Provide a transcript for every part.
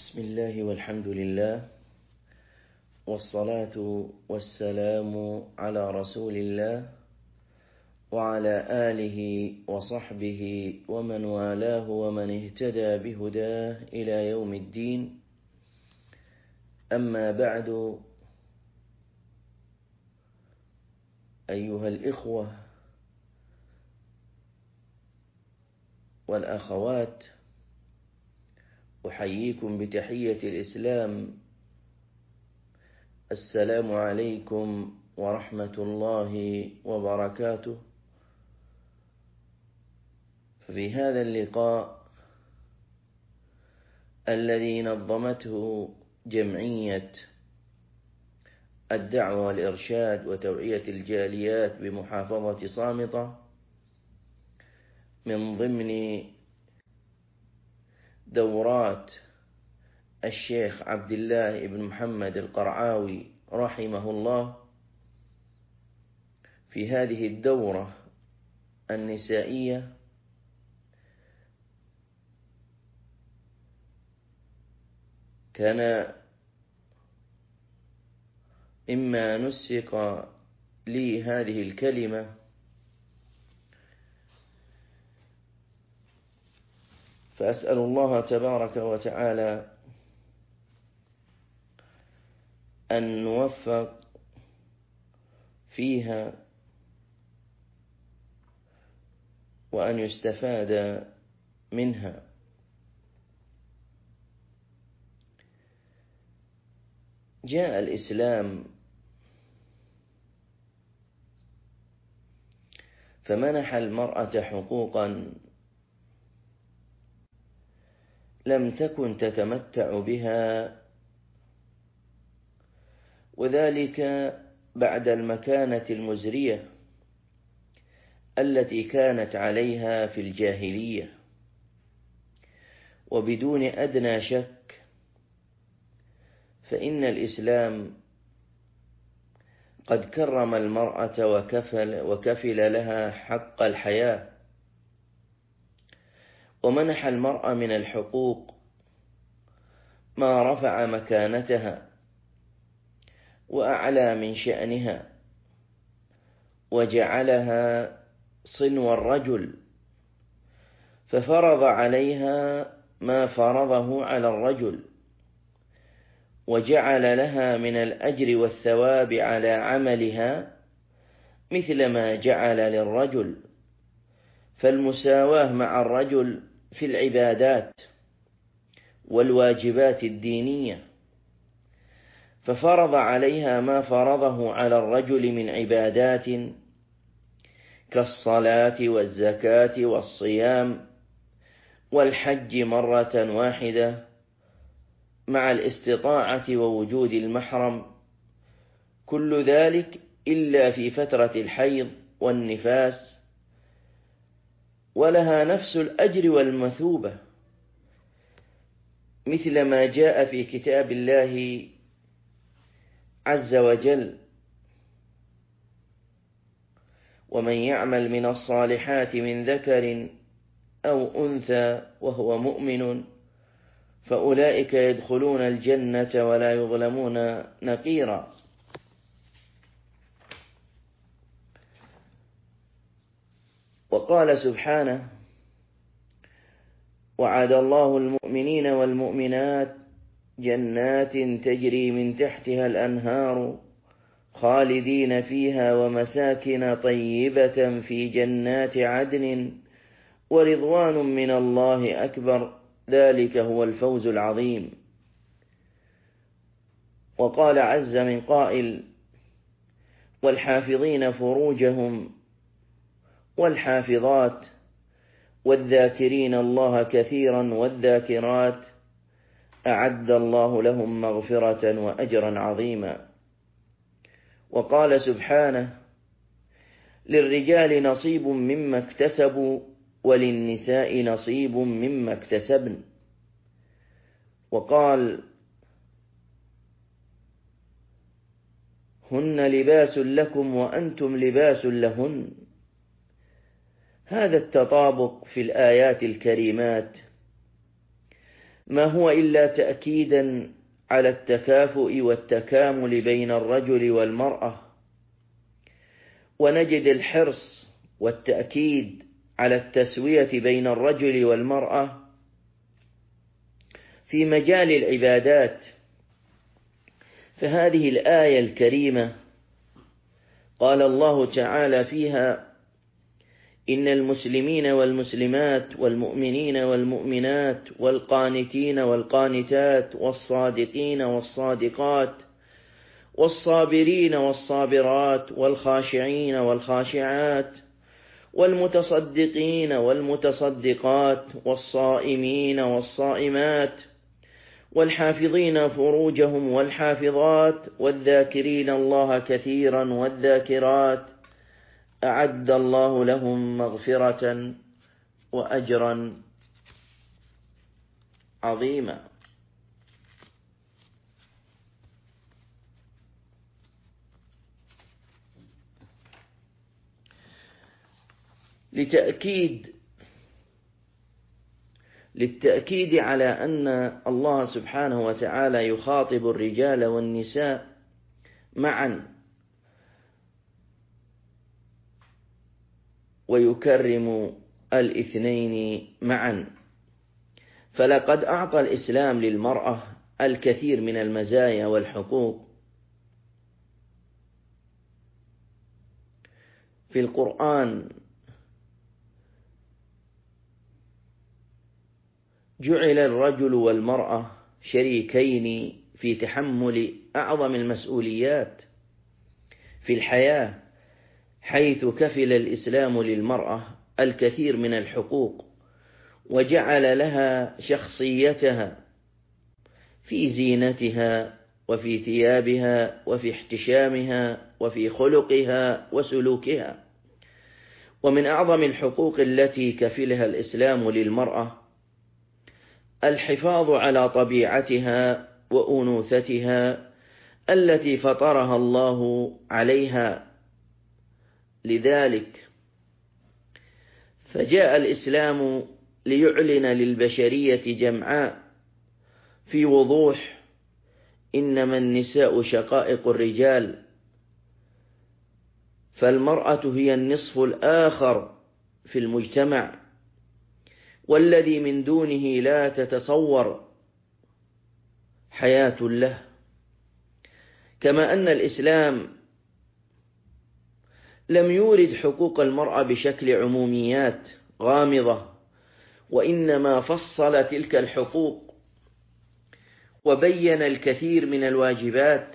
بسم الله والحمد لله والصلاة والسلام على رسول الله وعلى آله وصحبه ومن والاه ومن اهتدى بهداه إلى يوم الدين. أما بعد، أيها الإخوة والأخوات، أحييكم بتحية الإسلام. السلام عليكم ورحمة الله وبركاته. في هذا اللقاء الذي نظمته جمعية الدعوة والإرشاد وتوعية الجاليات بمحافظة صامتة من ضمن دورات الشيخ عبد الله بن محمد القرعاوي رحمه الله، في هذه الدورة النسائية كان مما نسق لي هذه الكلمة فأسأل الله تبارك وتعالى أن نوفق فيها وأن يستفاد منها. جاء الإسلام فمنح المرأة حقوقا لم تكن تتمتع بها، وذلك بعد المكانة المزرية التي كانت عليها في الجاهلية. وبدون أدنى شك فإن الإسلام قد كرم المرأة وكفل لها حق الحياة، ومنح المرأة من الحقوق ما رفع مكانتها وأعلى من شأنها، وجعلها صنو الرجل، ففرض عليها ما فرضه على الرجل، وجعل لها من الأجر والثواب على عملها مثل ما جعل للرجل، فالمساواة مع الرجل في العبادات والواجبات الدينية، ففرض عليها ما فرضه على الرجل من عبادات كالصلاة والزكاة والصيام والحج مرة واحدة مع الاستطاعة ووجود المحرم، كل ذلك إلا في فترة الحيض والنفاس، ولها نفس الأجر والمثوبة مثل ما جاء في كتاب الله عز وجل: ومن يعمل من الصالحات من ذكر أو أنثى وهو مؤمن فأولئك يدخلون الجنة ولا يظلمون نقيرا. وقال سبحانه: وعد الله المؤمنين والمؤمنات جنات تجري من تحتها الأنهار خالدين فيها ومساكن طيبة في جنات عدن ورضوان من الله أكبر ذلك هو الفوز العظيم. وقال عز من قائل: والحافظين فروجهم والحافظات والذاكرين الله كثيرا والذاكرات أعد الله لهم مغفرة وأجرا عظيما. وقال سبحانه: للرجال نصيب مما اكتسبوا وللنساء نصيب مما اكتسبن. وقال: هن لباس لكم وأنتم لباس لهن. هذا التطابق في الآيات الكريمات ما هو إلا تأكيدا على التكافؤ والتكامل بين الرجل والمرأة، ونجد الحرص والتأكيد على التسوية بين الرجل والمرأة في مجال العبادات. فهذه الآية الكريمة قال الله تعالى فيها: إن المسلمين والمسلمات والمؤمنين والمؤمنات والقانتين والقانتات والصادقين والصادقات والصابرين والصابرات والخاشعين والخاشعات والمتصدقين والمتصدقات والصائمين والصائمات والحافظين فروجهم والحافظات والذاكرين الله كثيرا والذاكرات أعد الله لهم مغفرة وأجرا عظيما. للتأكيد على أن الله سبحانه وتعالى يخاطب الرجال والنساء معا ويكرم الاثنين معا، فلقد أعطى الإسلام للمرأة الكثير من المزايا والحقوق. في القرآن جعل الرجل والمرأة شريكين في تحمل أعظم المسؤوليات في الحياة، حيث كفل الإسلام للمرأة الكثير من الحقوق، وجعل لها شخصيتها في زينتها وفي ثيابها وفي احتشامها وفي خلقها وسلوكها. ومن أعظم الحقوق التي كفلها الإسلام للمرأة الحفاظ على طبيعتها وأنوثتها التي فطرها الله عليها. لذلك فجاء الإسلام ليعلن للبشرية جمعاء في وضوح: إنما النساء شقائق الرجال، فالمرأة هي النصف الآخر في المجتمع، والذي من دونه لا تتصور حياة له. كما أن الإسلام لم يورد حقوق المرأة بشكل عموميات غامضة، وإنما فصل تلك الحقوق وبين الكثير من الواجبات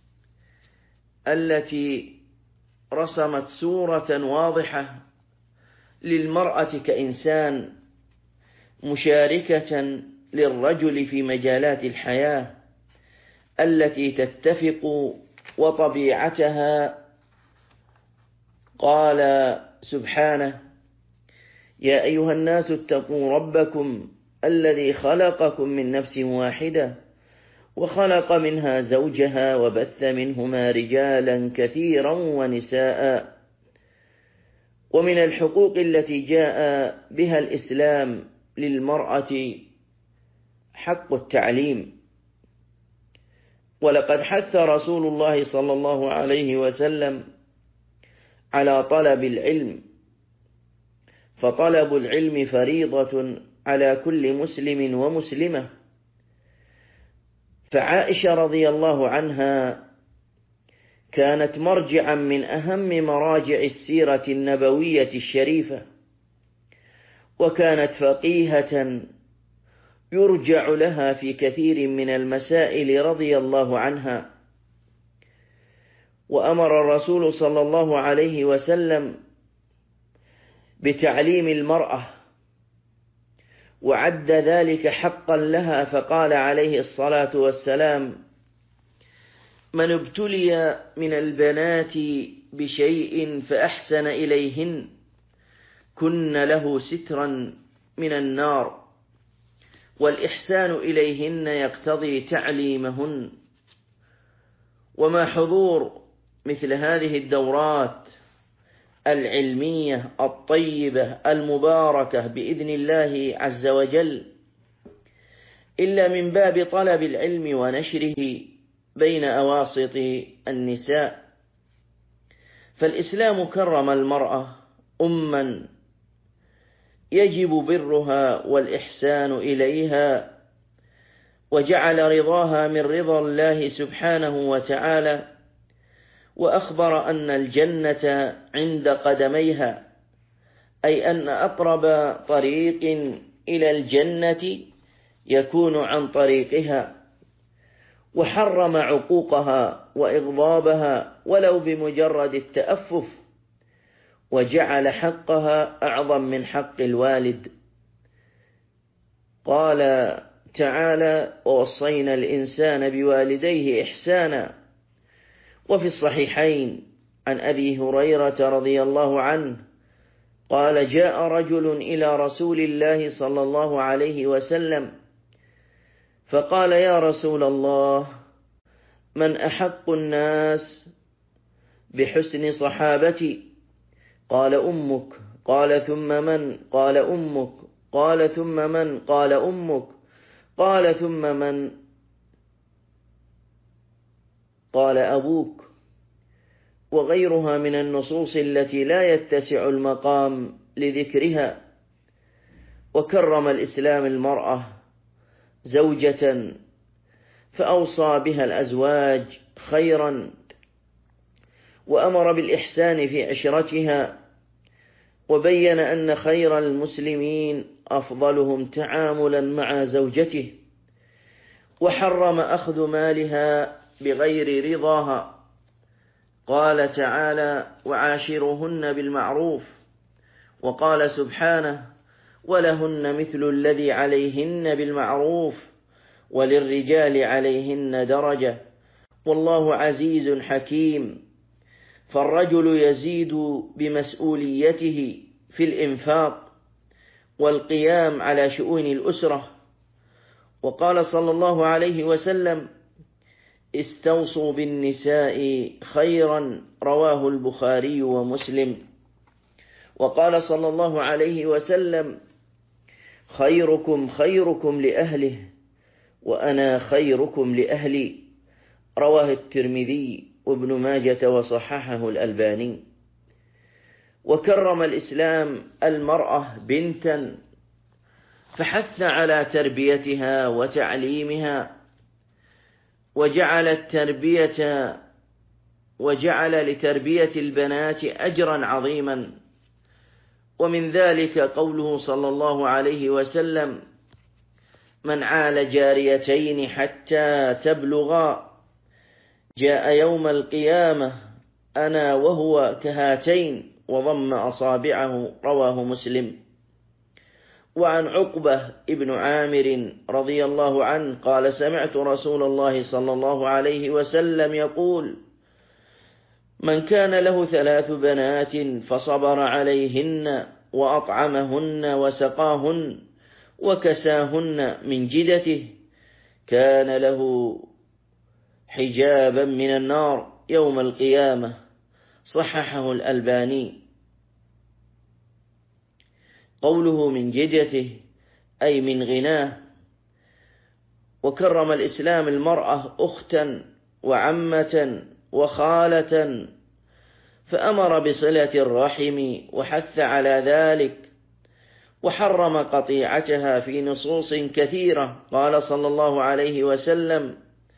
التي رسمت صورة واضحة للمرأة كإنسان مشاركة للرجل في مجالات الحياة التي تتفق وطبيعتها. قال سبحانه: يا أيها الناس اتقوا ربكم الذي خلقكم من نفس واحدة وخلق منها زوجها وبث منهما رجالا كثيرا ونساء. ومن الحقوق التي جاء بها الإسلام للمرأة حق التعليم، ولقد حث رسول الله صلى الله عليه وسلم على طلب العلم، فطلب العلم فريضة على كل مسلم ومسلمة. فعائشة رضي الله عنها كانت مرجعا من أهم مراجع السيرة النبوية الشريفة، وكانت فقيهة يرجع لها في كثير من المسائل رضي الله عنها. وأمر الرسول صلى الله عليه وسلم بتعليم المرأة، وعد ذلك حقا لها، فقال عليه الصلاة والسلام: من ابتلي من البنات بشيء فأحسن إليهن كن له سترا من النار، والإحسان إليهن يقتضي تعليمهن. وما حضور مثل هذه الدورات العلمية الطيبة المباركة بإذن الله عز وجل إلا من باب طلب العلم ونشره بين أواسط النساء. فالإسلام كرم المرأة أما يجب برها والإحسان إليها، وجعل رضاها من رضا الله سبحانه وتعالى، وأخبر أن الجنة عند قدميها، أي أن أقرب طريق إلى الجنة يكون عن طريقها، وحرم عقوقها وإغضابها ولو بمجرد التأفف، وجعل حقها أعظم من حق الوالد. قال تعالى: ووصينا الإنسان بوالديه إحسانا. وفي الصحيحين عن أبي هريرة رضي الله عنه قال: جاء رجل إلى رسول الله صلى الله عليه وسلم فقال: يا رسول الله، من أحق الناس بحسن صحابتي؟ قال: أمك. قال: ثم من؟ قال: أمك. قال: ثم من؟ قال: أمك. قال: ثم من؟ قال: أبوك. وغيرها من النصوص التي لا يتسع المقام لذكرها. وكرم الإسلام المرأة زوجة، فأوصى بها الأزواج خيرا، وأمر بالإحسان في عشرتها، وبين أن خير المسلمين أفضلهم تعاملا مع زوجته، وحرم أخذ مالها بغير رضاها. قال تعالى: وعاشروهن بالمعروف. وقال سبحانه: ولهن مثل الذي عليهن بالمعروف وللرجال عليهن درجة والله عزيز حكيم. فالرجل يزيد بمسؤوليته في الإنفاق والقيام على شؤون الأسرة. وقال صلى الله عليه وسلم: استوصوا بالنساء خيرا، رواه البخاري ومسلم. وقال صلى الله عليه وسلم: خيركم خيركم لأهله وأنا خيركم لأهلي، رواه الترمذي وابن ماجة وصححه الألباني. وكرم الإسلام المرأة بنتا، فحث على تربيتها وتعليمها، وجعل لتربية البنات أجرا عظيما. ومن ذلك قوله صلى الله عليه وسلم: من عال جاريتين حتى تبلغا جاء يوم القيامة أنا وهو كهاتين، وضم أصابعه، رواه مسلم. وعن عقبة ابن عامر رضي الله عنه قال: سمعت رسول الله صلى الله عليه وسلم يقول: من كان له 3 بنات فصبر عليهن وأطعمهن وسقاهن وكساهن من جدته كان له حجابا من النار يوم القيامة، صححه الألباني. قوله من جدته أي من غناه. وكرم الإسلام المرأة أختا وعمة وخالة، فأمر بصلة الرحم وحث على ذلك، وحرم قطيعتها في نصوص كثيرة. قال صلى الله عليه وسلم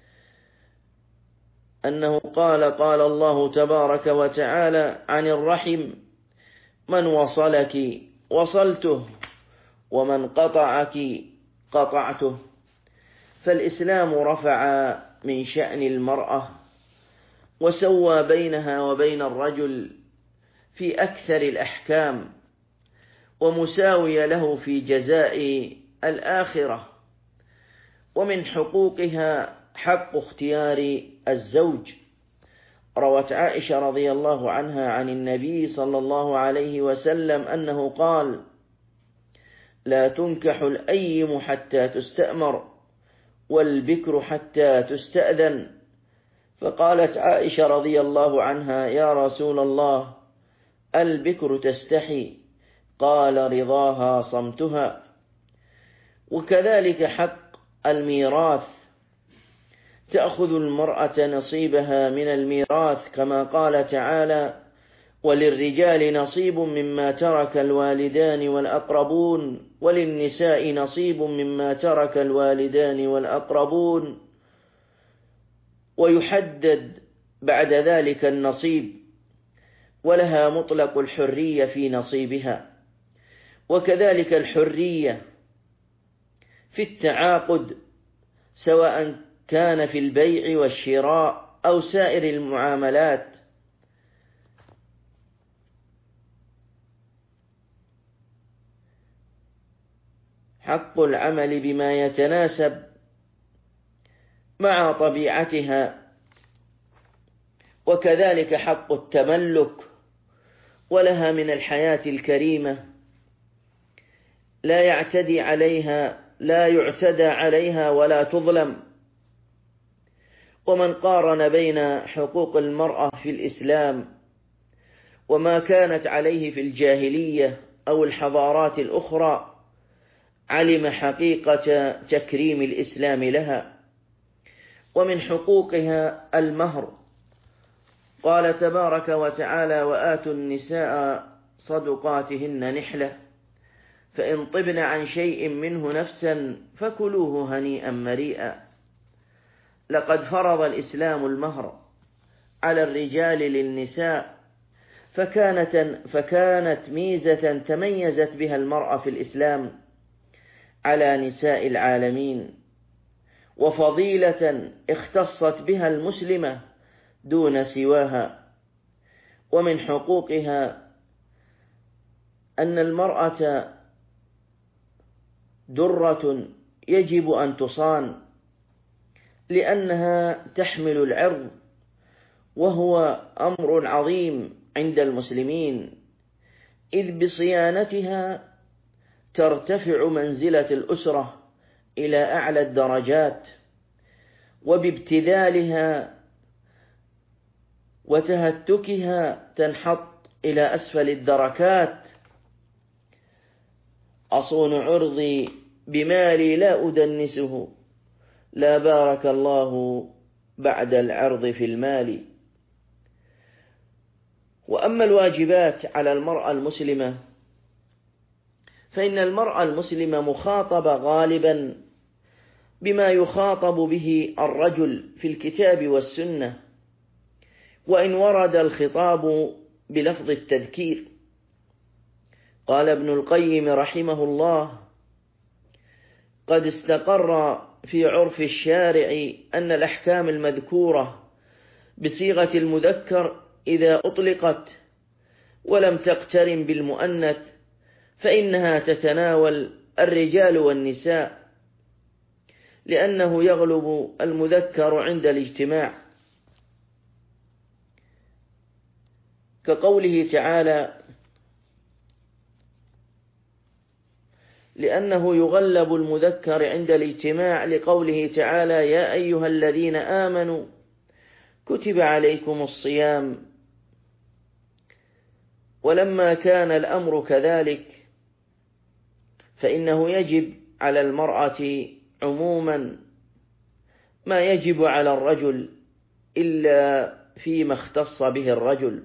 أنه قال: قال الله تبارك وتعالى عن الرحم: من وصلك وصلته ومن قطعك قطعته. فالإسلام رفع من شأن المرأة، وسوى بينها وبين الرجل في أكثر الأحكام، ومساوية له في جزاء الآخرة. ومن حقوقها حق اختيار الزوج. روت عائشة رضي الله عنها عن النبي صلى الله عليه وسلم أنه قال: لا تنكح الأيم حتى تستأمر والبكر حتى تستأذن. فقالت عائشة رضي الله عنها: يا رسول الله، البكر تستحي؟ قال: رضاها صمتها. وكذلك حق الميراث، تأخذ المرأة نصيبها من الميراث كما قال تعالى: وللرجال نصيب مما ترك الوالدان والأقربون وللنساء نصيب مما ترك الوالدان والأقربون. ويحدد بعد ذلك النصيب، ولها مطلق الحرية في نصيبها، وكذلك الحرية في التعاقد سواء كان في البيع والشراء أو سائر المعاملات. حق العمل بما يتناسب مع طبيعتها، وكذلك حق التملك، ولها من الحياة الكريمة لا يعتدى عليها ولا تظلم. ومن قارن بين حقوق المرأة في الإسلام وما كانت عليه في الجاهلية أو الحضارات الأخرى علم حقيقة تكريم الإسلام لها. ومن حقوقها المهر، قال تبارك وتعالى: وآتوا النساء صدقاتهن نحلة فإن طبن عن شيء منه نفسا فكلوه هنيئا مريئا. لقد فرض الإسلام المهر على الرجال للنساء، فكانت ميزة تميزت بها المرأة في الإسلام على نساء العالمين، وفضيلة اختصت بها المسلمة دون سواها. ومن حقوقها أن المرأة درة يجب أن تصان، لأنها تحمل العرض، وهو أمر عظيم عند المسلمين، إذ بصيانتها ترتفع منزلة الأسرة إلى أعلى الدرجات، وبابتذالها وتهتكها تنحط إلى أسفل الدركات. أصون عرضي بمالي لا أدنسه، لا بارك الله بعد العرض في المال. وأما الواجبات على المرأة المسلمة، فإن المرأة المسلمة مخاطبة غالبا بما يخاطب به الرجل في الكتاب والسنة، وإن ورد الخطاب بلفظ التذكير. قال ابن القيم رحمه الله: قد استقر في عرف الشارع أن الأحكام المذكورة بصيغة المذكر إذا أطلقت ولم تقترن بالمؤنث فإنها تتناول الرجال والنساء، لأنه يغلب المذكر عند الاجتماع، كقوله تعالى: لأنه يغلب المذكر عند الاجتماع، لقوله تعالى: يا أيها الذين آمنوا كتب عليكم الصيام. ولما كان الأمر كذلك فإنه يجب على المرأة عموما ما يجب على الرجل إلا فيما اختص به الرجل.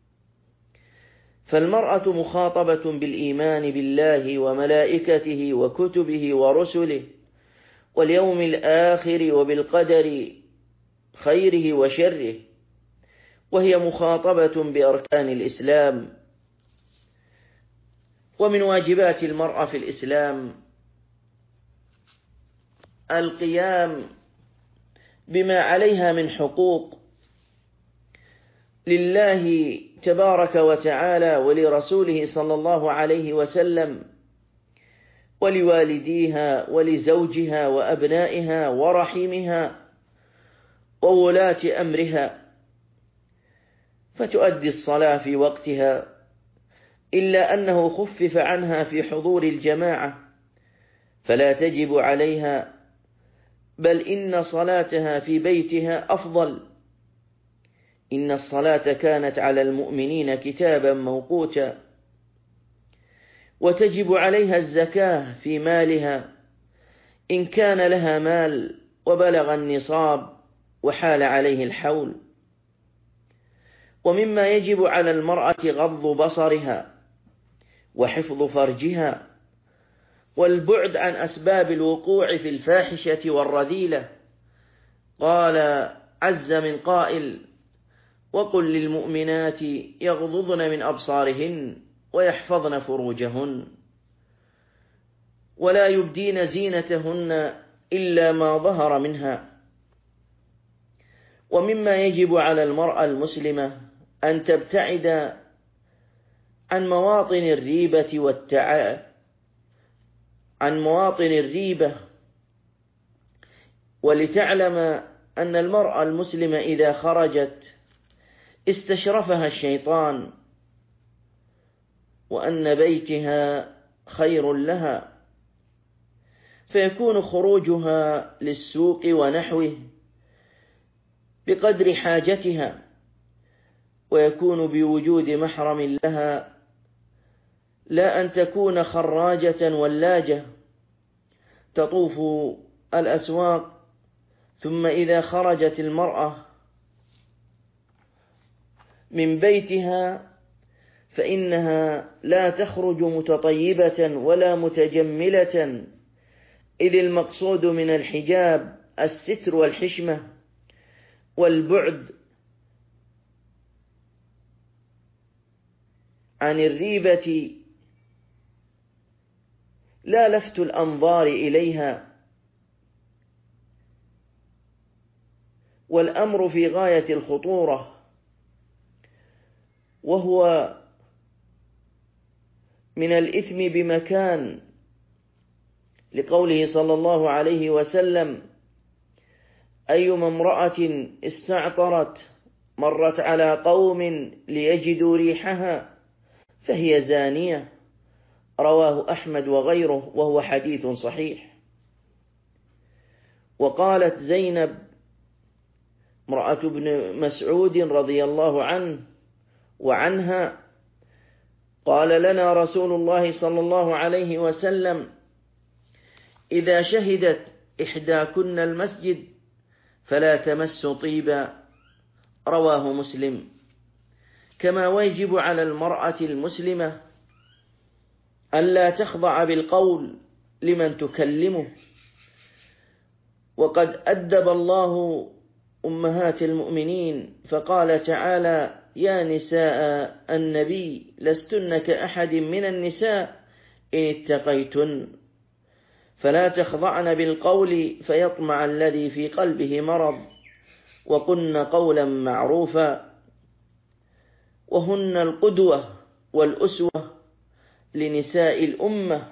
فالمرأة مخاطبة بالإيمان بالله وملائكته وكتبه ورسله واليوم الآخر وبالقدر خيره وشره، وهي مخاطبة بأركان الإسلام. ومن واجبات المرأة في الإسلام القيام بما عليها من حقوق لله تبارك وتعالى ولرسوله صلى الله عليه وسلم ولوالديها ولزوجها وأبنائها ورحمها وولاة أمرها، فتؤدي الصلاة في وقتها، إلا أنه خفف عنها في حضور الجماعة فلا تجب عليها، بل إن صلاتها في بيتها أفضل. إن الصلاة كانت على المؤمنين كتابا موقوتا. وتجب عليها الزكاة في مالها إن كان لها مال وبلغ النصاب وحال عليه الحول. ومما يجب على المرأة غض بصرها وحفظ فرجها والبعد عن أسباب الوقوع في الفاحشة والرذيلة. قال عز من قائل: وقل للمؤمنات يغضضن من أبصارهن ويحفظن فروجهن ولا يبدين زينتهن إلا ما ظهر منها. ومما يجب على المرأة المسلمة أن تبتعد عن مواطن الريبة ولتعلم أن المرأة المسلمة إذا خرجت استشرفها الشيطان، وأن بيتها خير لها، فيكون خروجها للسوق ونحوه بقدر حاجتها، ويكون بوجود محرم لها، لا أن تكون خراجة ولاجة تطوف الأسواق. ثم إذا خرجت المرأة من بيتها فإنها لا تخرج متطيبة ولا متجملة، إذ المقصود من الحجاب الستر والحشمة والبعد عن الريبة، لا لفت الأنظار إليها. والأمر في غاية الخطورة، وهو من الإثم بمكان، لقوله صلى الله عليه وسلم: أيما امرأة استعطرت مرت على قوم ليجدوا ريحها فهي زانية. رواه أحمد وغيره، وهو حديث صحيح. وقالت زينب امرأة ابن مسعود رضي الله عنه وعنها: قال لنا رسول الله صلى الله عليه وسلم: إذا شهدت إحداكن المسجد فلا تمس طيبا. رواه مسلم. كما ويجب على المرأة المسلمة ألا تخضع بالقول لمن تكلمه. وقد أدب الله أمهات المؤمنين فقال تعالى: يا نساء النبي لستن كأحد من النساء إن اتقيتن فلا تخضعن بالقول فيطمع الذي في قلبه مرض وقلن قولا معروفا. وهن القدوة والأسوة لنساء الأمة.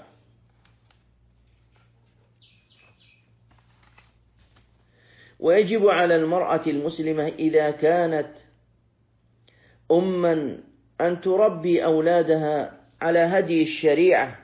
ويجب على المرأة المسلمة إذا كانت أمًا أن تربي أولادها على هدي الشريعة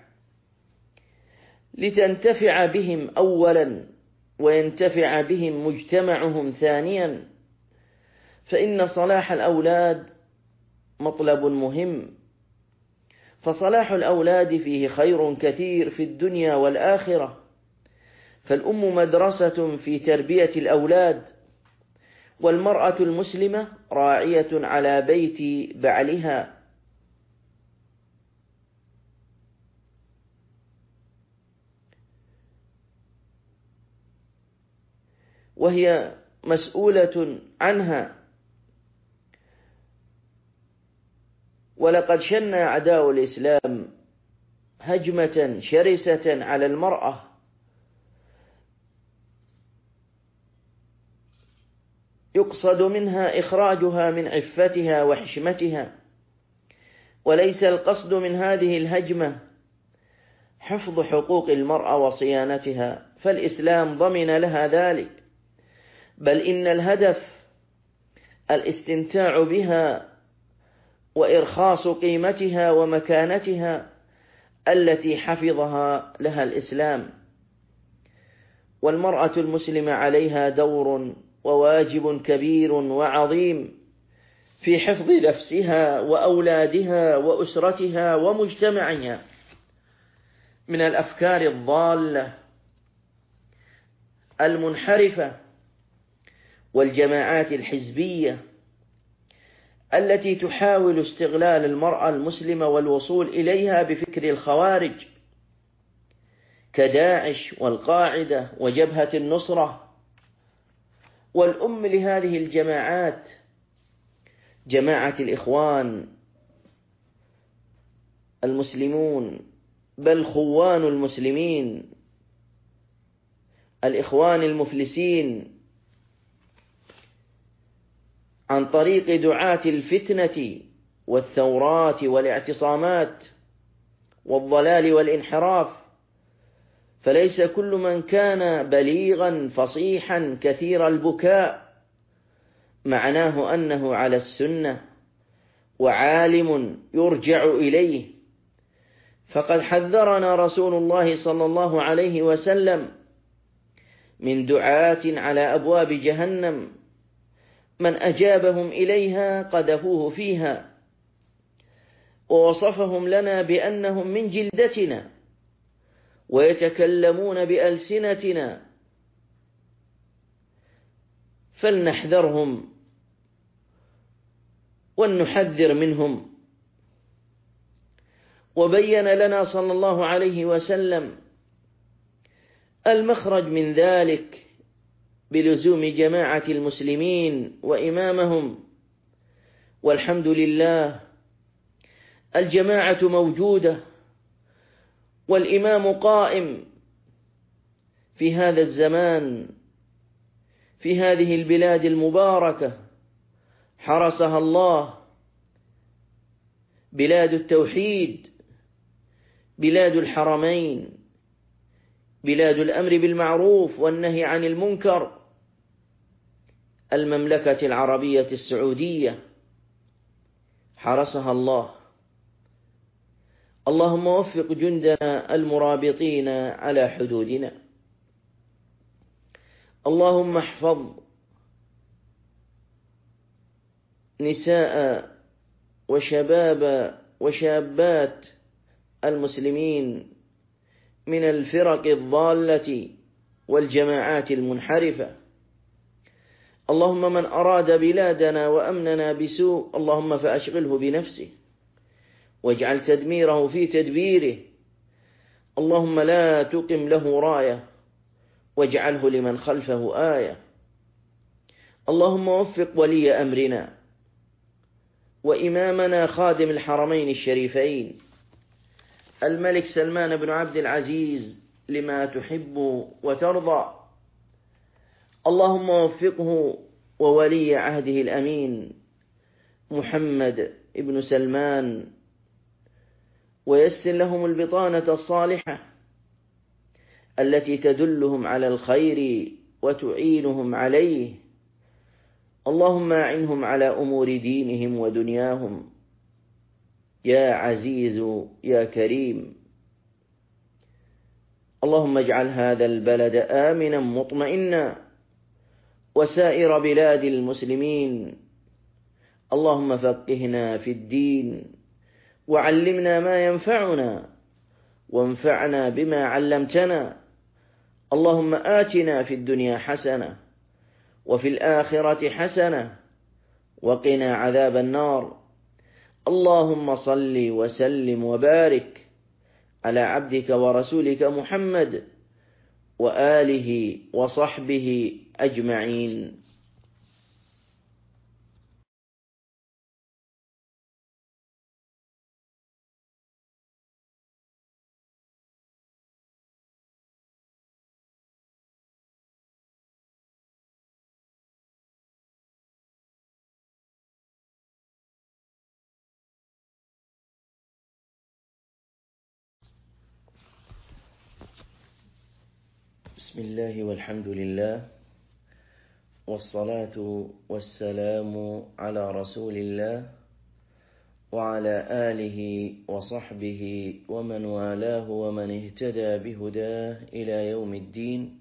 لتنتفع بهم أولاً وينتفع بهم مجتمعهم ثانياً، فإن صلاح الأولاد مطلب مهم، فصلاح الأولاد فيه خير كثير في الدنيا والآخرة. فالأم مدرسة في تربية الأولاد، والمرأة المسلمة راعية على بيت بعلها. وهي مسؤولة عنها. ولقد شن أعداء الإسلام هجمة شرسة على المرأة، يقصد منها إخراجها من عفتها وحشمتها، وليس القصد من هذه الهجمة حفظ حقوق المرأة وصيانتها، فالإسلام ضمن لها ذلك، بل إن الهدف الاستمتاع بها وإرخاص قيمتها ومكانتها التي حفظها لها الإسلام. والمرأة المسلمة عليها دور وواجب كبير وعظيم في حفظ نفسها وأولادها وأسرتها ومجتمعها من الأفكار الضالة المنحرفة والجماعات الحزبية التي تحاول استغلال المرأة المسلمة والوصول إليها بفكر الخوارج كداعش والقاعدة وجبهة النصرة. والأم لهذه الجماعات جماعة الإخوان المسلمون، بل خوان المسلمين، الإخوان المفلسين، عن طريق دعاة الفتنة والثورات والاعتصامات والضلال والانحراف. فليس كل من كان بليغا فصيحا كثير البكاء معناه أنه على السنة وعالم يرجع إليه، فقد حذرنا رسول الله صلى الله عليه وسلم من دعاة على أبواب جهنم من أجابهم إليها قذفوه فيها، ووصفهم لنا بأنهم من جلدتنا ويتكلمون بألسنتنا، فلنحذرهم ولنحذر منهم. وبين لنا صلى الله عليه وسلم المخرج من ذلك بلزوم جماعة المسلمين وإمامهم، والحمد لله الجماعة موجودة والإمام قائم في هذا الزمان في هذه البلاد المباركة حرسها الله، بلاد التوحيد، بلاد الحرمين، بلاد الأمر بالمعروف والنهي عن المنكر، المملكة العربية السعودية حرسها الله. اللهم وفق جندنا المرابطين على حدودنا. اللهم احفظ نساء وشباب وشابات المسلمين من الفرق الضالة والجماعات المنحرفة. اللهم من أراد بلادنا وأمننا بسوء اللهم فأشغله بنفسه واجعل تدميره في تدبيره. اللهم لا تقم له راية واجعله لمن خلفه آية. اللهم وفق ولي أمرنا وإمامنا خادم الحرمين الشريفين الملك سلمان بن عبد العزيز لما تحب وترضى. اللهم وفقه وولي عهده الأمين محمد بن سلمان ويسر لهم البطانة الصالحة التي تدلهم على الخير وتعينهم عليه. اللهم أعنهم على أمور دينهم ودنياهم يا عزيز يا كريم. اللهم اجعل هذا البلد آمنا مطمئنا وسائر بلاد المسلمين. اللهم فقهنا في الدين وعلمنا ما ينفعنا وانفعنا بما علمتنا. اللهم آتنا في الدنيا حسنة وفي الآخرة حسنة وقنا عذاب النار. اللهم صل وسلم وبارك على عبدك ورسولك محمد وآله وصحبه أجمعين. بسم الله والحمد لله والصلاة والسلام على رسول الله وعلى آله وصحبه ومن والاه ومن اهتدى بهداه إلى يوم الدين.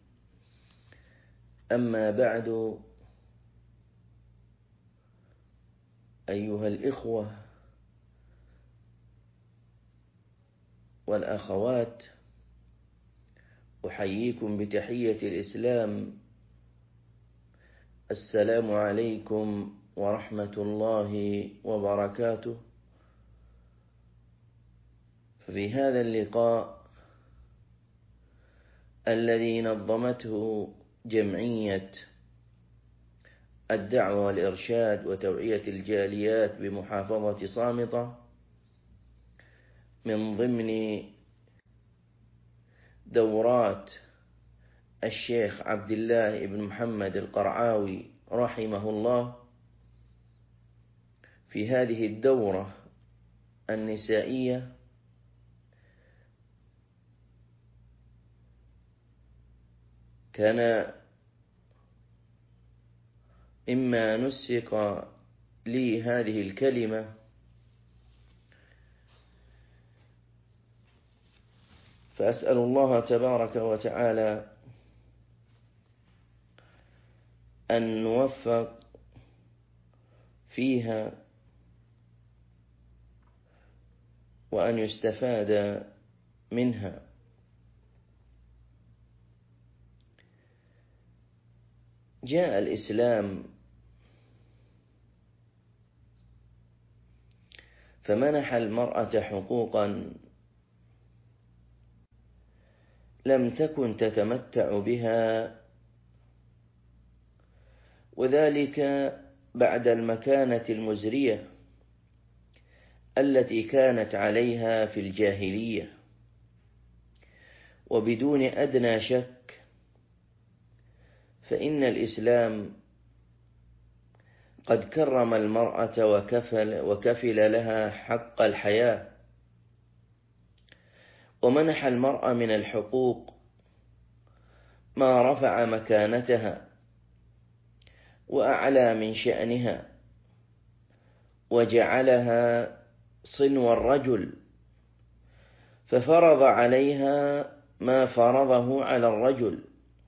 أما بعد، أيها الإخوة والأخوات أحييكم بتحية الإسلام. السلام عليكم ورحمة الله وبركاته. في هذا اللقاء الذي نظمته جمعية الدعوة والإرشاد وتوعية الجاليات بمحافظة صامتة من ضمن دورات الشيخ عبد الله بن محمد القرعاوي رحمه الله، في هذه الدورة النسائية كان إما نسق لي هذه الكلمة فأسأل الله تبارك وتعالى أن نوفق فيها وأن يستفاد منها. جاء الإسلام فمنح المرأة حقوقا لم تكن تتمتع بها، وذلك بعد المكانة المزرية التي كانت عليها في الجاهلية. وبدون أدنى شك فإن الإسلام قد كرم المرأة وكفل لها حق الحياة، ومنح المرأة من الحقوق ما رفع مكانتها وأعلى من شأنها، وجعلها صنو الرجل، ففرض عليها ما فرضه على الرجل،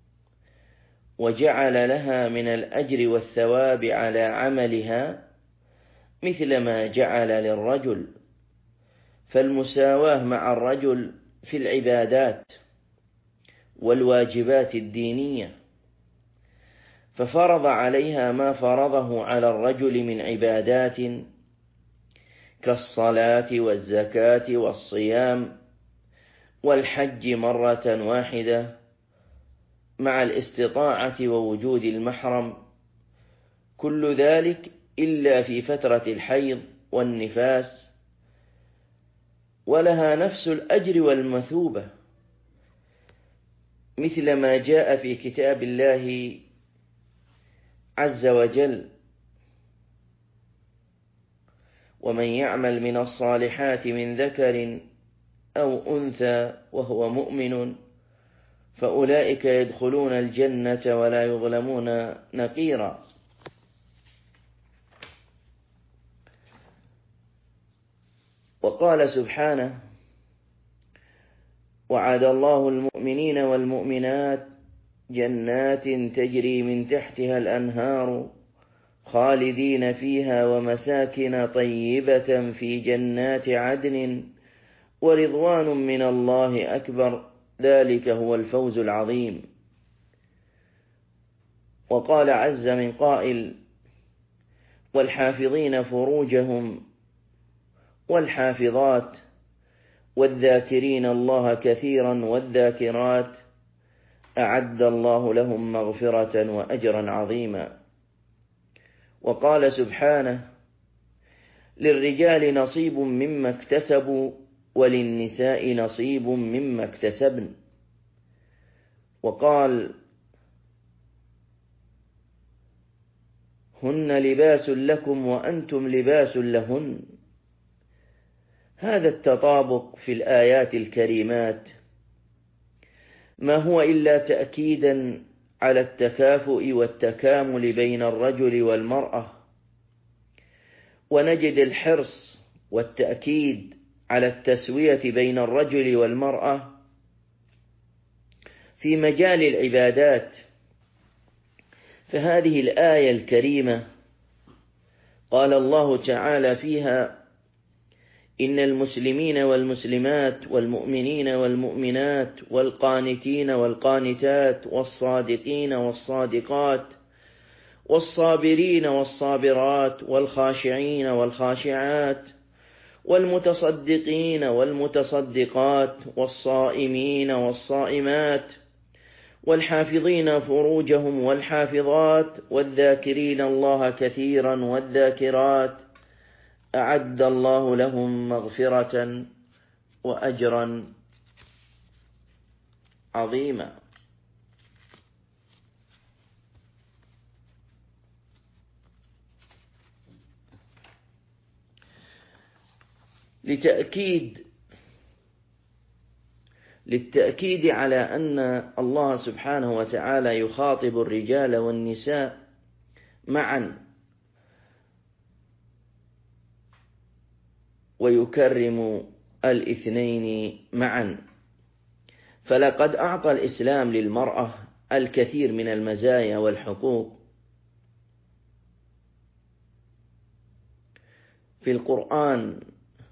وجعل لها من الأجر والثواب على عملها مثل ما جعل للرجل، فالمساواة مع الرجل في العبادات والواجبات الدينية، ففرض عليها ما فرضه على الرجل من عبادات كالصلاة والزكاة والصيام والحج مرة واحدة مع الاستطاعة ووجود المحرم، كل ذلك إلا في فترة الحيض والنفاس، ولها نفس الأجر والمثوبة مثل ما جاء في كتاب الله عز وجل: ومن يعمل من الصالحات من ذكر أو أنثى وهو مؤمن فأولئك يدخلون الجنة ولا يظلمون نقيرا. وقال سبحانه: وعد الله المؤمنين والمؤمنات جنات تجري من تحتها الأنهار خالدين فيها ومساكن طيبة في جنات عدن ورضوان من الله أكبر ذلك هو الفوز العظيم. وقال عز من قائل: والحافظين فروجهم والحافظات والذاكرين الله كثيرا والذاكرات أعد الله لهم مغفرة وأجرا عظيما. وقال سبحانه: للرجال نصيب مما اكتسبوا وللنساء نصيب مما اكتسبن. وقال: هن لباس لكم وأنتم لباس لهن. هذا التطابق في الآيات الكريمات ما هو إلا تأكيدا على التكافؤ والتكامل بين الرجل والمرأة، ونجد الحرص والتأكيد على التسوية بين الرجل والمرأة في مجال العبادات. فهذه الآية الكريمة قال الله تعالى فيها: إن المسلمين والمسلمات والمؤمنين والمؤمنات والقانتين والقانتات والصادقين والصادقات والصابرين والصابرات والخاشعين والخاشعات والمتصدقين والمتصدقات والصائمين والصائمات والحافظين فروجهم والحافظات والذاكرين الله كثيرا والذاكرات أعد الله لهم مغفرة وأجرا عظيما. للتأكيد على أن الله سبحانه وتعالى يخاطب الرجال والنساء معا ويكرم الاثنين معا، فلقد أعطى الإسلام للمرأة الكثير من المزايا والحقوق. في القرآن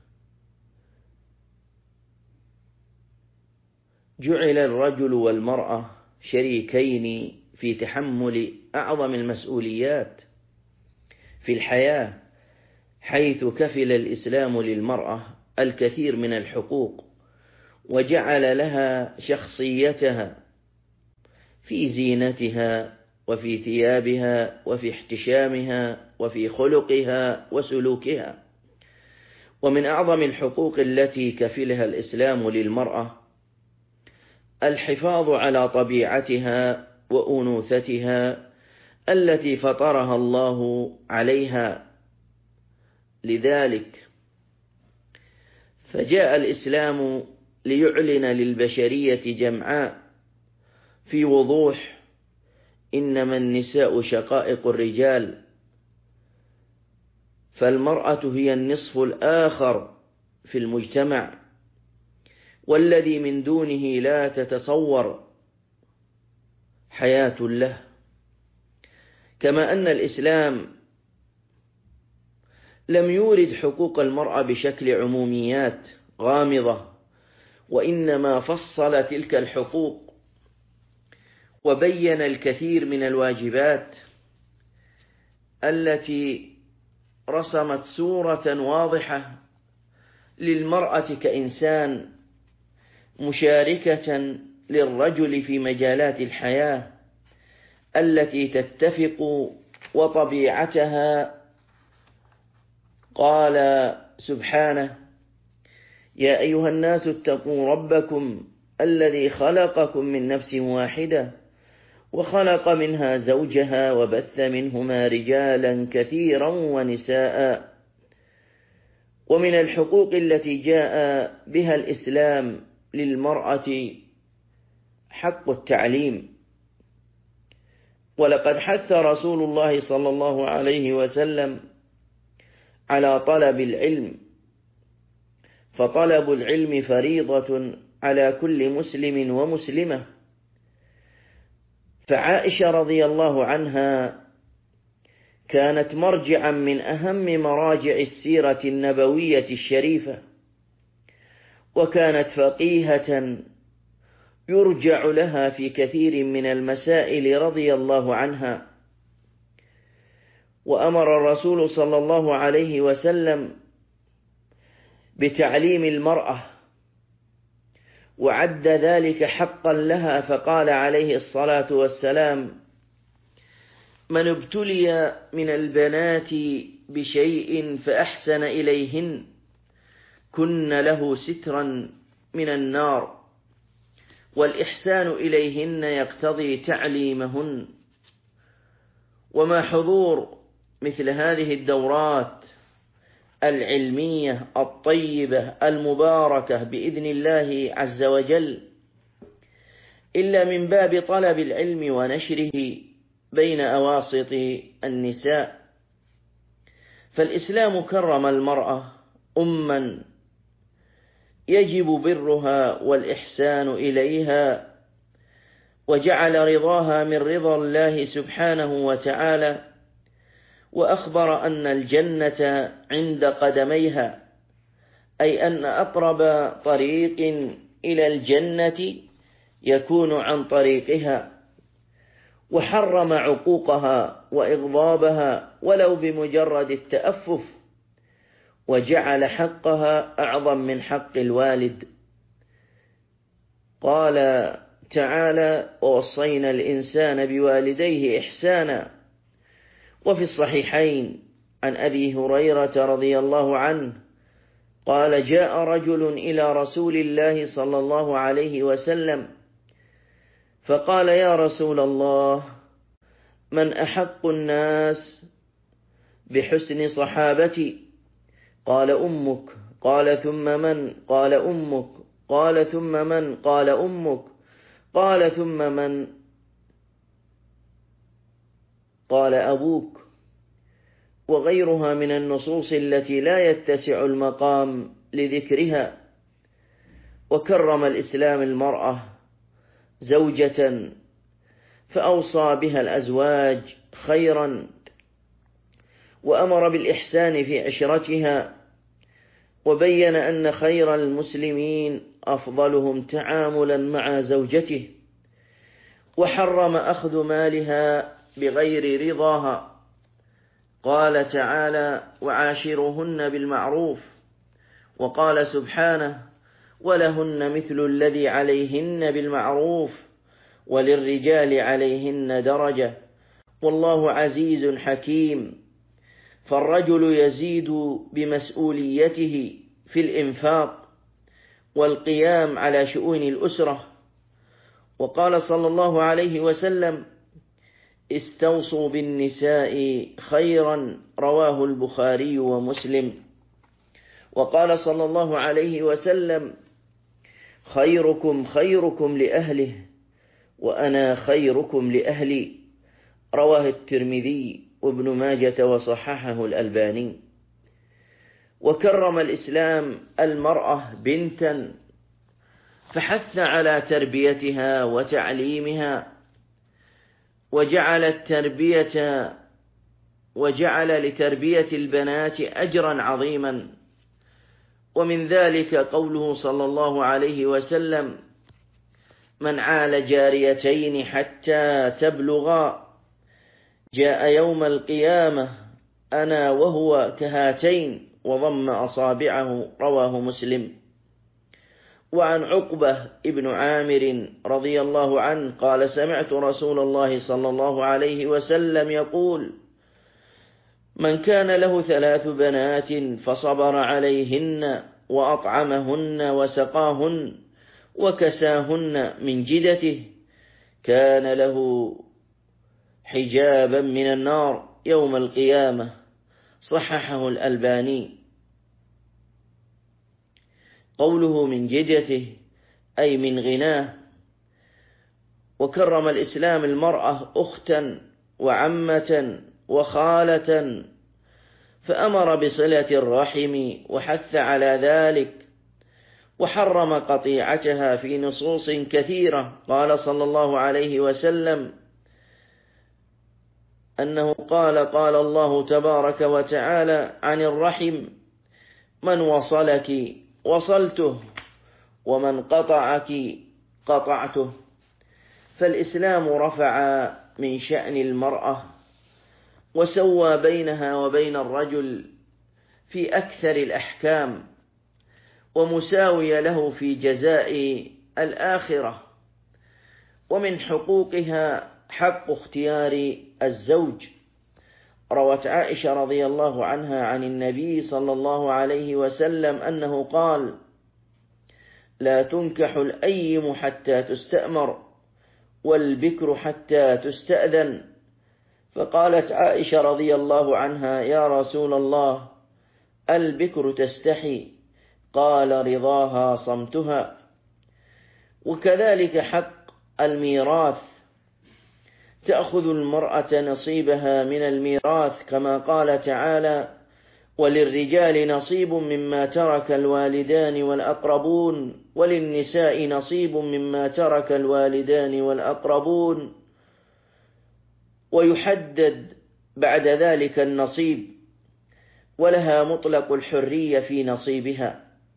جعل الرجل والمرأة شريكين في تحمل أعظم المسؤوليات في الحياة، حيث كفل الإسلام للمرأة الكثير من الحقوق وجعل لها شخصيتها في زينتها وفي ثيابها وفي احتشامها وفي خلقها وسلوكها. ومن أعظم الحقوق التي كفلها الإسلام للمرأة الحفاظ على طبيعتها وأنوثتها التي فطرها الله عليها. لذلك فجاء الإسلام ليعلن للبشرية جمعاء في وضوح إنما النساء شقائق الرجال، فالمرأة هي النصف الآخر في المجتمع، والذي من دونه لا تتصور حياة له. كما أن الإسلام لم يورد حقوق المرأة بشكل عموميات غامضة، وإنما فصل تلك الحقوق وبين الكثير من الواجبات التي رسمت صورة واضحة للمرأة كإنسان مشاركة للرجل في مجالات الحياة التي تتفق وطبيعتها. قال سبحانه: يا أيها الناس اتقوا ربكم الذي خلقكم من نفس واحدة وخلق منها زوجها وبث منهما رجالا كثيرا ونساء. ومن الحقوق التي جاء بها الإسلام للمرأة حق التعليم، ولقد حث رسول الله صلى الله عليه وسلم على طلب العلم، فطلب العلم فريضة على كل مسلم ومسلمة. فعائشة رضي الله عنها كانت مرجعا من أهم مراجع السيرة النبوية الشريفة، وكانت فقيهة يرجع لها في كثير من المسائل رضي الله عنها. وأمر الرسول صلى الله عليه وسلم بتعليم المرأة وعد ذلك حقا لها، فقال عليه الصلاة والسلام: من ابتلي من البنات بشيء فأحسن إليهن كن له سترا من النار، والإحسان إليهن يقتضي تعليمهن. وما حضور مثل هذه الدورات العلمية الطيبة المباركة بإذن الله عز وجل إلا من باب طلب العلم ونشره بين أواسط النساء. فالإسلام كرم المرأة أمًا يجب برها والإحسان إليها، وجعل رضاها من رضا الله سبحانه وتعالى، وأخبر أن الجنة عند قدميها، أي أن أقرب طريق إلى الجنة يكون عن طريقها، وحرم عقوقها وإغضابها ولو بمجرد التأفف، وجعل حقها أعظم من حق الوالد. قال تعالى: ووصينا الإنسان بوالديه إحسانا. وفي الصحيحين عن أبي هريرة رضي الله عنه قال: جاء رجل إلى رسول الله صلى الله عليه وسلم فقال: يا رسول الله، من أحق الناس بحسن صحابتي؟ قال: أمك. قال: ثم من؟ قال: أمك. قال: ثم من؟ قال: أمك. قال: ثم من؟ قال: أبوك. وغيرها من النصوص التي لا يتسع المقام لذكرها. وكرم الإسلام المرأة زوجة، فأوصى بها الأزواج خيرا، وأمر بالإحسان في عشرتها، وبين أن خير المسلمين أفضلهم تعاملا مع زوجته، وحرم أخذ مالها بغير رضاها. قال تعالى: وعاشرهن بالمعروف. وقال سبحانه: ولهن مثل الذي عليهن بالمعروف وللرجال عليهن درجة والله عزيز حكيم. فالرجل يزيد بمسؤوليته في الإنفاق والقيام على شؤون الأسرة. وقال صلى الله عليه وسلم: استوصوا بالنساء خيرا، رواه البخاري ومسلم. وقال صلى الله عليه وسلم: خيركم خيركم لأهله وأنا خيركم لأهلي، رواه الترمذي وابن ماجة وصححه الألباني. وكرم الإسلام المرأة بنتا، فحث على تربيتها وتعليمها، وجعل لتربية البنات أجرا عظيما. ومن ذلك قوله صلى الله عليه وسلم: من عال جاريتين حتى تبلغا جاء يوم القيامة أنا وهو كهاتين، وضم أصابعه، رواه مسلم. وعن عقبة ابن عامر رضي الله عنه قال: سمعت رسول الله صلى الله عليه وسلم يقول: من كان له 3 بنات فصبر عليهن وأطعمهن وسقاهن وكساهن من جدته كان له حجابا من النار يوم القيامة، صححه الألباني. قوله من جدته أي من غناه. وكرم الإسلام المرأة أختا وعمة وخالة، فأمر بصلة الرحم وحث على ذلك، وحرم قطيعتها في نصوص كثيرة. قال صلى الله عليه وسلم أنه قال: قال الله تبارك وتعالى عن الرحم: من وصلك وصلته ومن قطعك قطعته. فالإسلام رفع من شأن المرأة وسوى بينها وبين الرجل في أكثر الأحكام، ومساوي له في جزاء الآخرة. ومن حقوقها حق اختيار الزوج. روت عائشة رضي الله عنها عن النبي صلى الله عليه وسلم أنه قال: لا تنكح الأيم حتى تستأمر والبكر حتى تستأذن. فقالت عائشة رضي الله عنها: يا رسول الله، البكر تستحي؟ قال: رضاها صمتها. وكذلك حق الميراث، تأخذ المرأة نصيبها من الميراث كما قال تعالى: وللرجال نصيب مما ترك الوالدان والأقربون وللنساء نصيب مما ترك الوالدان والأقربون. ويحدد بعد ذلك النصيب، ولها مطلق الحرية في نصيبها.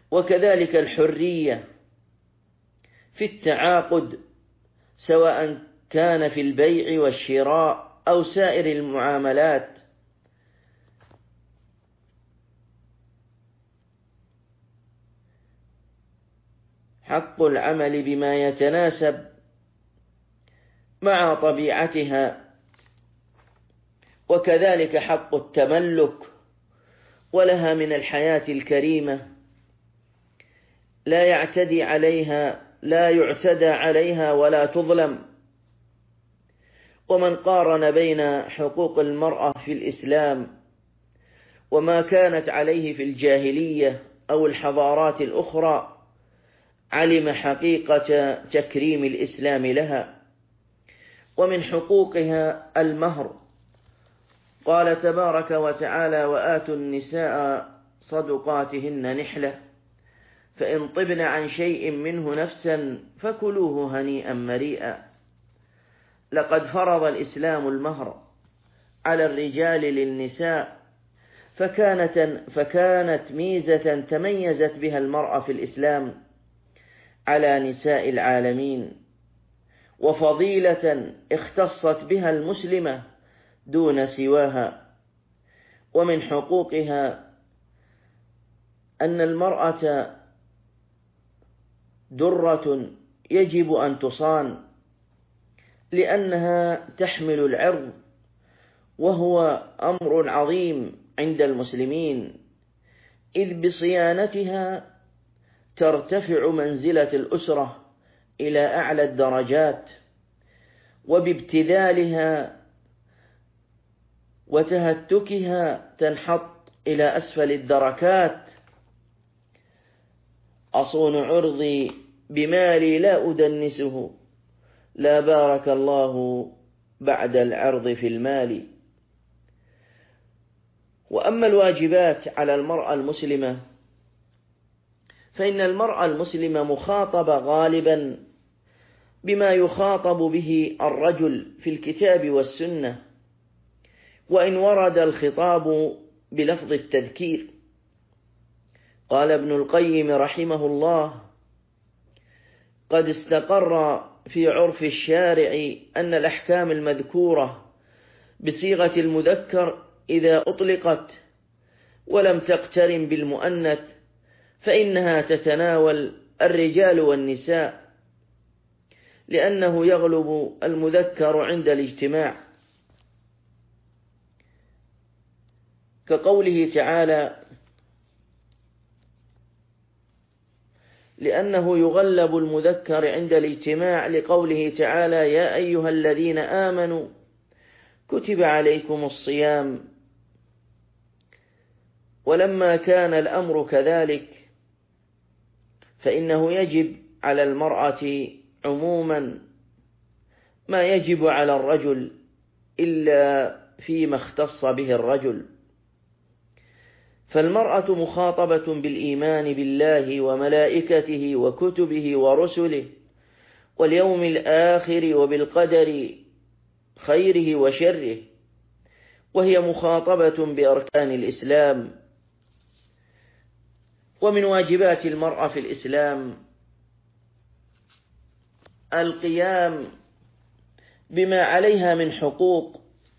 وكذلك الحرية في التعاقد، سواء كان في البيع والشراء أو سائر المعاملات. حق العمل بما يتناسب مع طبيعتها، وكذلك حق التملك، ولها من الحياة الكريمة لا يعتدى عليها ولا تظلم. ومن قارن بين حقوق المرأة في الإسلام وما كانت عليه في الجاهلية أو الحضارات الأخرى علم حقيقة تكريم الإسلام لها. ومن حقوقها المهر، قال تبارك وتعالى: وآتوا النساء صدقاتهن نحلة فإن طبن عن شيء منه نفسا فكلوه هنيئا مريئا. لقد فرض الإسلام المهر على الرجال للنساء، فكانت ميزة تميزت بها المرأة في الإسلام على نساء العالمين، وفضيلة اختصت بها المسلمة دون سواها. ومن حقوقها أن المرأة درة يجب أن تصان، لأنها تحمل العرض، وهو أمر عظيم عند المسلمين، إذ بصيانتها ترتفع منزلة الأسرة إلى أعلى الدرجات، وبابتذالها وتهتكها تنحط إلى أسفل الدركات. أصون عرضي بمالي لا أدنسه، لا بارك الله بعد العرض في المال. وأما الواجبات على المرأة المسلمة، فإن المرأة المسلمة مخاطبة غالبا بما يخاطب به الرجل في الكتاب والسنة، وإن ورد الخطاب بلفظ التذكير. قال ابن القيم رحمه الله: قد استقر في عرف الشارع أن الأحكام المذكورة بصيغة المذكر إذا أطلقت ولم تقترن بالمؤنث فإنها تتناول الرجال والنساء، لأنه يغلب المذكر عند الاجتماع، كقوله تعالى: لأنه يغلب المذكر عند الاجتماع، لقوله تعالى: يا أيها الذين آمنوا كتب عليكم الصيام. ولما كان الأمر كذلك فإنه يجب على المرأة عموما ما يجب على الرجل إلا فيما اختص به الرجل. فالمرأة مخاطبة بالإيمان بالله وملائكته وكتبه ورسله واليوم الآخر وبالقدر خيره وشره، وهي مخاطبة بأركان الإسلام. ومن واجبات المرأة في الإسلام القيام بما عليها من حقوق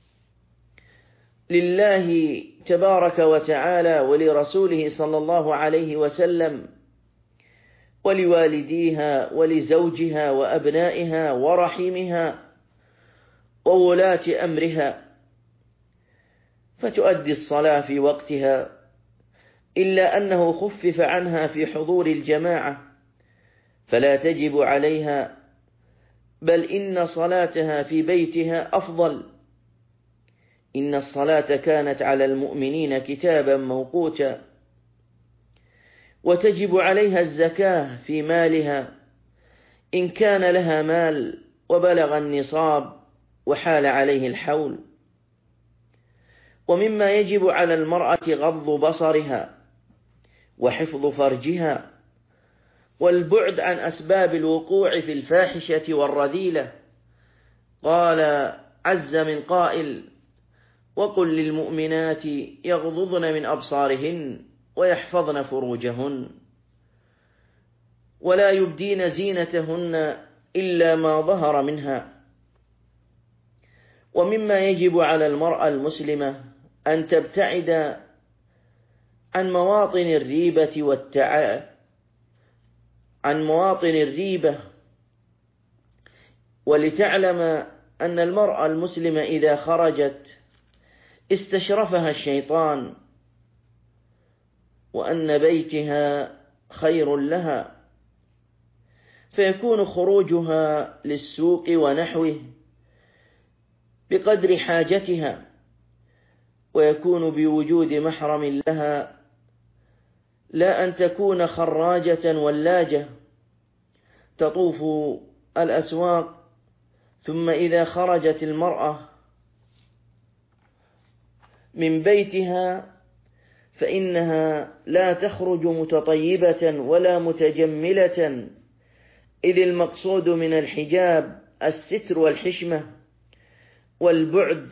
لله تبارك وتعالى ولرسوله صلى الله عليه وسلم ولوالديها ولزوجها وأبنائها ورحمها وولاة أمرها، فتؤدي الصلاة في وقتها، إلا أنه خفف عنها في حضور الجماعة فلا تجب عليها، بل إن صلاتها في بيتها أفضل. إن الصلاة كانت على المؤمنين كتابا موقوتا. وتجب عليها الزكاة في مالها إن كان لها مال وبلغ النصاب وحال عليه الحول. ومما يجب على المرأة غض بصرها وحفظ فرجها والبعد عن أسباب الوقوع في الفاحشة والرذيلة. قال عز من قائل: وقل للمؤمنات يغضضن من أبصارهن ويحفظن فروجهن. ولا يبدين زينتهن إلا ما ظهر منها. ومما يجب على المرأة المسلمة أن تبتعد عن مواطن الريبة ولتعلم أن المرأة المسلمة إذا خرجت استشرفها الشيطان، وأن بيتها خير لها، فيكون خروجها للسوق ونحوه بقدر حاجتها، ويكون بوجود محرم لها، لا أن تكون خراجة ولاجة تطوف الأسواق. ثم إذا خرجت المرأة من بيتها فإنها لا تخرج متطيبة ولا متجملة، إذ المقصود من الحجاب الستر والحشمة والبعد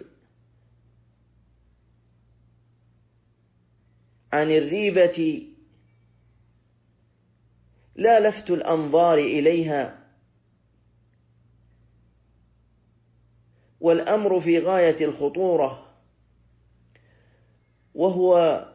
عن الريبة، لا لفت الأنظار إليها. والأمر في غاية الخطورة، وهو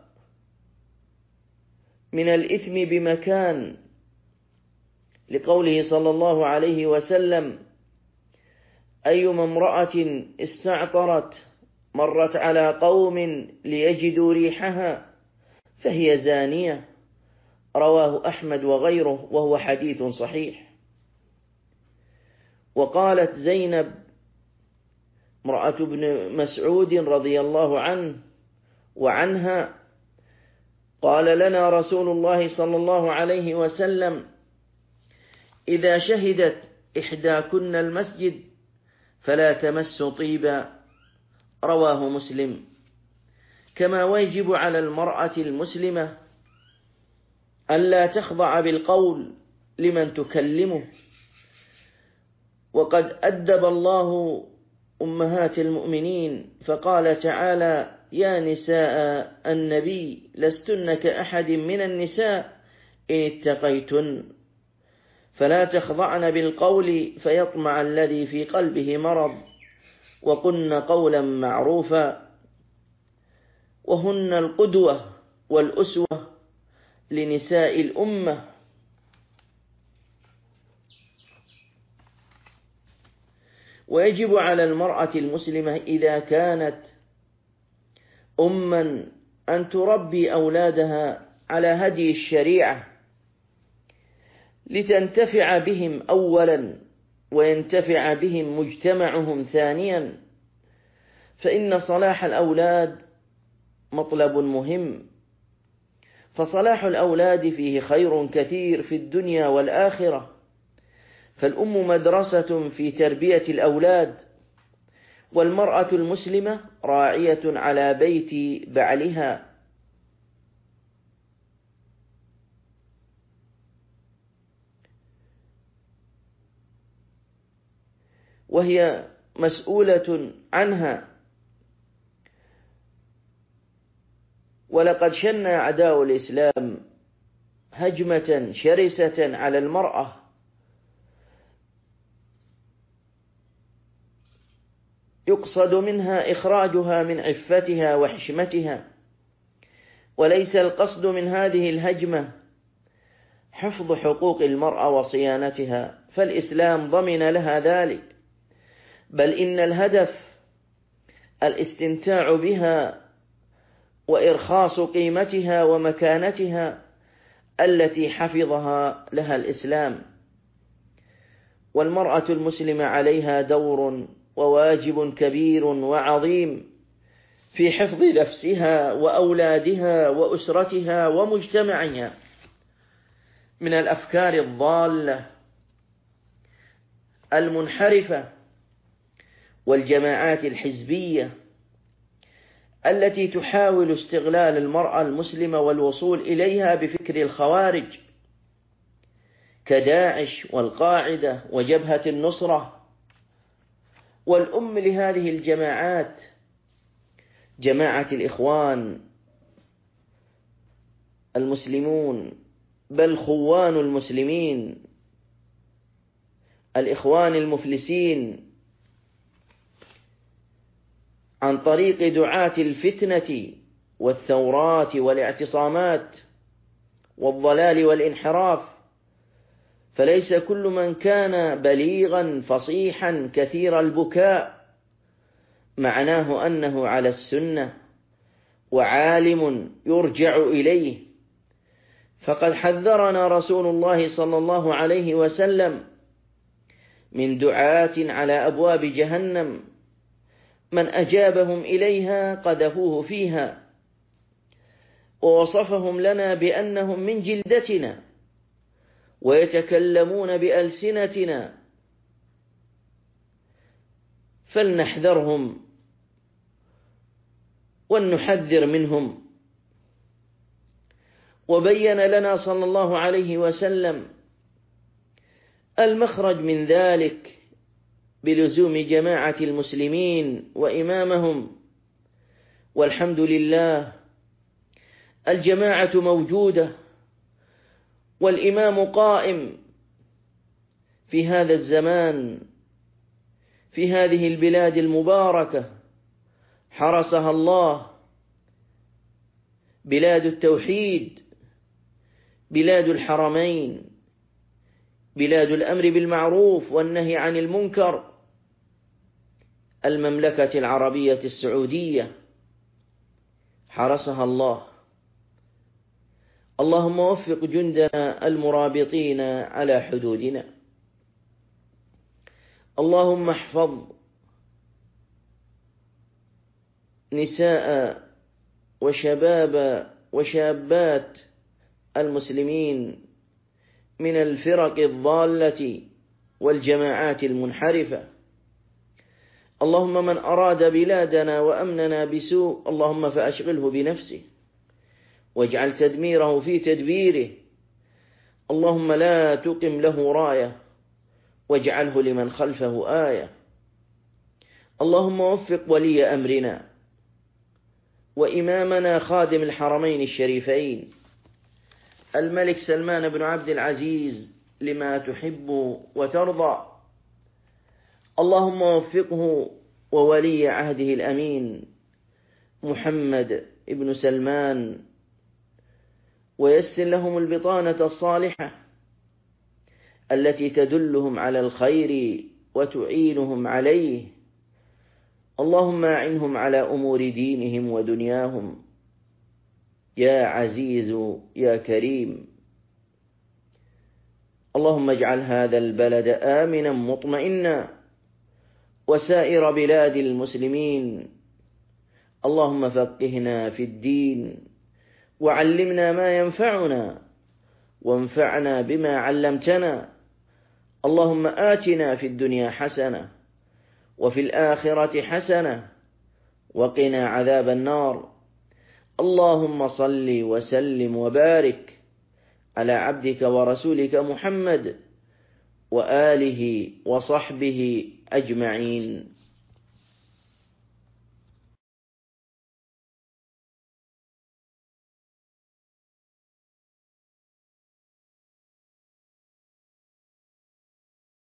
من الإثم بمكان، لقوله صلى الله عليه وسلم: أيما امرأة استعطرت مرت على قوم ليجدوا ريحها فهي زانية. رواه أحمد وغيره، وهو حديث صحيح. وقالت زينب امرأة ابن مسعود رضي الله عنه وعنها: قال لنا رسول الله صلى الله عليه وسلم: إذا شهدت إحداكن المسجد فلا تمس طيبا. رواه مسلم. كما ويجب على المرأة المسلمة ألا تخضع بالقول لمن تكلمه. وقد أدب الله أمهات المؤمنين فقال تعالى: يا نساء النبي لستن كأحد من النساء إن اتقيتن فلا تخضعن بالقول فيطمع الذي في قلبه مرض وقلن قولا معروفا. وهن القدوة والأسوة لنساء الأمة. ويجب على المرأة المسلمة إذا كانت أمًا أن تربي أولادها على هدي الشريعة لتنتفع بهم أولاً وينتفع بهم مجتمعهم ثانياً، فإن صلاح الأولاد مطلب مهم، فصلاح الأولاد فيه خير كثير في الدنيا والآخرة. فالأم مدرسة في تربية الأولاد، والمرأة المسلمة راعية على بيت بعلها. وهي مسؤولة عنها. ولقد شن أعداء الإسلام هجمة شرسة على المرأة، يقصد منها إخراجها من عفتها وحشمتها، وليس القصد من هذه الهجمة حفظ حقوق المرأة وصيانتها، فالإسلام ضمن لها ذلك، بل إن الهدف الاستمتاع بها وإرخاص قيمتها ومكانتها التي حفظها لها الإسلام. والمرأة المسلمة عليها دور وواجب كبير وعظيم في حفظ نفسها وأولادها وأسرتها ومجتمعها من الأفكار الضالة المنحرفة والجماعات الحزبية التي تحاول استغلال المرأة المسلمة والوصول إليها بفكر الخوارج كداعش والقاعدة وجبهة النصرة. والأم لهذه الجماعات جماعة الإخوان المسلمون بل خوان المسلمين، الإخوان المفلسين، عن طريق دعاة الفتنة والثورات والاعتصامات والضلال والانحراف. فليس كل من كان بليغا فصيحا كثير البكاء معناه أنه على السنة وعالم يرجع إليه. فقد حذرنا رسول الله صلى الله عليه وسلم من دعاة على أبواب جهنم من أجابهم إليها قذفوه فيها، ووصفهم لنا بأنهم من جلدتنا ويتكلمون بألسنتنا، فلنحذرهم ولنحذر منهم. وبين لنا صلى الله عليه وسلم المخرج من ذلك بلزوم جماعة المسلمين وإمامهم، والحمد لله الجماعة موجودة والإمام قائم في هذا الزمان في هذه البلاد المباركة حرسها الله، بلاد التوحيد، بلاد الحرمين، بلاد الأمر بالمعروف والنهي عن المنكر، المملكة العربية السعودية حرسها الله. اللهم وفق جندنا المرابطين على حدودنا. اللهم احفظ نساء وشباب وشابات المسلمين من الفرق الضالة والجماعات المنحرفة. اللهم من أراد بلادنا وأمننا بسوء اللهم فأشغله بنفسه واجعل تدميره في تدبيره. اللهم لا تقم له راية واجعله لمن خلفه آية. اللهم وفق ولي أمرنا وإمامنا خادم الحرمين الشريفين الملك سلمان بن عبد العزيز لما تحب وترضى. اللهم وفقه وولي عهده الأمين محمد بن سلمان ويسر لهم البطانة الصالحة التي تدلهم على الخير وتعينهم عليه. اللهم أعنهم على أمور دينهم ودنياهم يا عزيز يا كريم. اللهم اجعل هذا البلد آمنا مطمئنا وسائر بلاد المسلمين. اللهم فقهنا في الدين وعلمنا ما ينفعنا وانفعنا بما علمتنا. اللهم آتنا في الدنيا حسنة وفي الآخرة حسنة وقنا عذاب النار. اللهم صل وسلم وبارك على عبدك ورسولك محمد وآله وصحبه أجمعين.